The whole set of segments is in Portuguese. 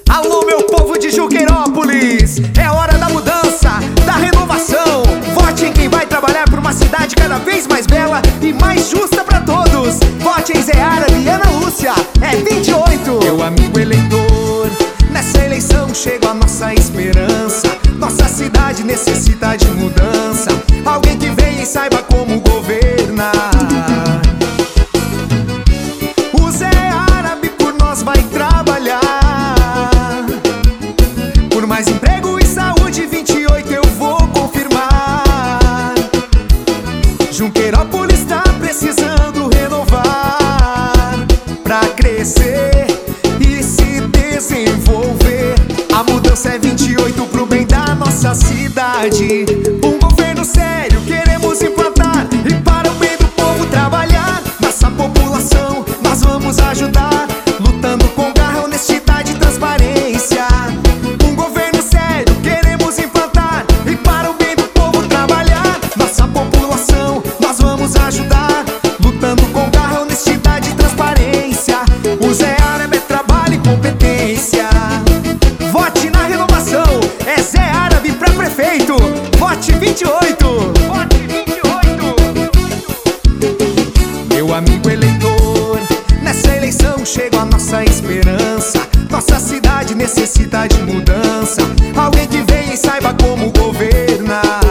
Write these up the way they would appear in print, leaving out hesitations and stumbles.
Alô, meu povo de Juqueirópolis, é hora da mudança, da renovação. Vote em quem vai trabalhar por uma cidade cada vez mais bela e mais justa pra todos. Vote em Zé Árabe e Ana Lúcia, é 28. Meu amigo eleitor, nessa eleição chega a nossa esperança. Nossa cidade necessita de mudança, alguém que venha e saiba como governar. O Zé Árabe por nós vai trabalhar, por mais emprego e saúde, 28 eu vou confirmar. Junqueirópolis tá precisando renovar, pra crescer e se desenvolver. A mudança é 28 pro bem da nossa cidade. Um governo sério queremos implantar, e para o bem do povo trabalhar. Nossa população nós vamos ajudar, lutando com garra, honestidade e transparência. Um governo sério queremos implantar, e para o bem do povo trabalhar. Nossa população nós vamos ajudar, lutando com garra, honestidade e transparência. O Zé Árabe é trabalho e competência. Vote na renovação, é Zé Árabe pra prefeito. Vote 28. Vote 28. Meu amigo eleitor, nessa eleição chega a nossa esperança. Nossa cidade necessita de mudança, alguém que venha e saiba como governar.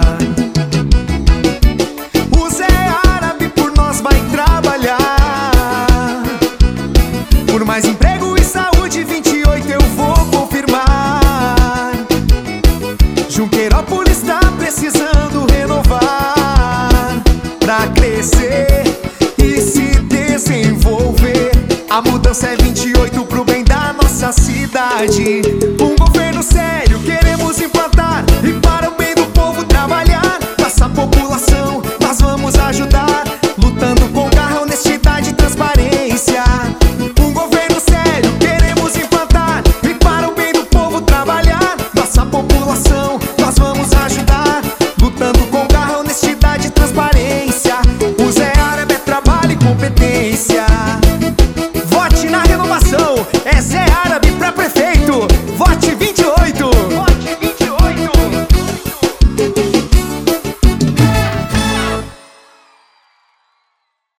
O Zé Árabe por nós vai trabalhar, por mais emprego e saúde, 28 eu vou confirmar. Junqueirópolis tá precisando renovar, pra crescer e se desenvolver. A mudança é 28 pro bem da nossa cidade. Um governo sério queremos implantar, e para o bem do povo trabalhar. Nossa população nós vamos ajudar, lutando com garra, honestidade e transparência. Um governo sério queremos implantar, e para o bem do povo trabalhar. Nossa população nós vamos ajudar, lutando com garra, honestidade e transparência. O Zé Árabe é trabalho e competência. Vote na renovação, é Zé Árabe pra prefeito.